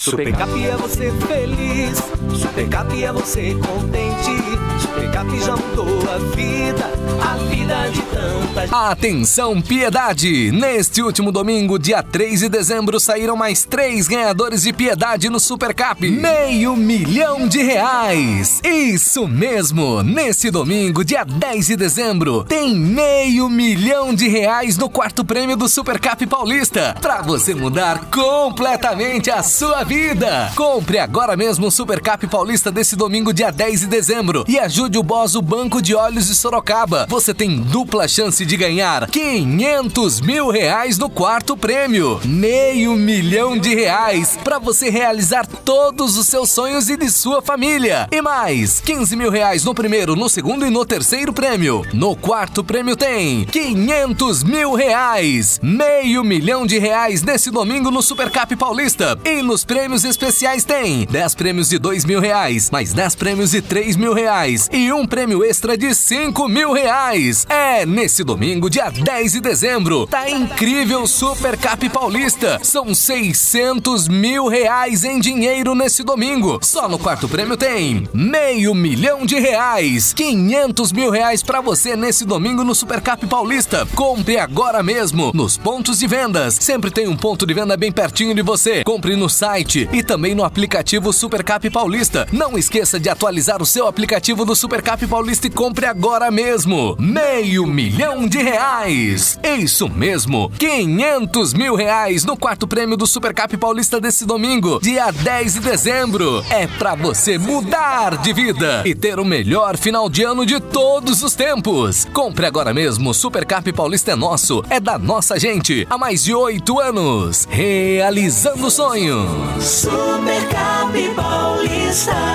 Supercap é você feliz, Supercap é você contente, Supercap já mudou a vida de tanta gente. Atenção, Piedade! Neste último domingo, dia 3 de dezembro, saíram mais 3 ganhadores de Piedade no Supercap. R$500 mil! Isso mesmo! Nesse domingo, dia 10 de dezembro, tem R$500 mil no quarto prêmio do Supercap Paulista, pra você mudar completamente a sua vida. Compre agora mesmo o Supercap Paulista desse domingo, dia 10 de dezembro, e ajude o Bozo Banco de Óleos de Sorocaba. Você tem dupla chance de ganhar R$500 mil no quarto prêmio. R$500 mil para você realizar todos os seus sonhos e de sua família. E mais, R$15 mil no primeiro, no segundo e no terceiro prêmio. No quarto prêmio tem R$500 mil. R$500 mil nesse domingo no Supercap Paulista. E nos prêmios especiais tem 10 prêmios de R$2 mil, mais 10 prêmios de R$3 mil e um prêmio extra de R$5 mil. É nesse domingo, dia 10 de dezembro. Tá incrível Supercap Paulista. São R$600 mil em dinheiro nesse domingo. Só no quarto prêmio tem R$500 mil. R$500 mil pra você nesse domingo no Supercap Paulista. Compre agora mesmo nos pontos de vendas. Sempre tem um ponto de venda bem pertinho de você. Compre no site e também no aplicativo Supercap Paulista. Não esqueça de atualizar o seu aplicativo do Supercap Paulista e compre agora mesmo. R$500 mil. Isso mesmo, R$500 mil no quarto prêmio do Supercap Paulista desse domingo, dia 10 de dezembro. É pra você mudar de vida e ter o melhor final de ano de todos os tempos. Compre agora mesmo. Supercap Paulista é nosso, é da nossa gente. Há mais de 8 anos, realizando sonhos. Supercap Paulista.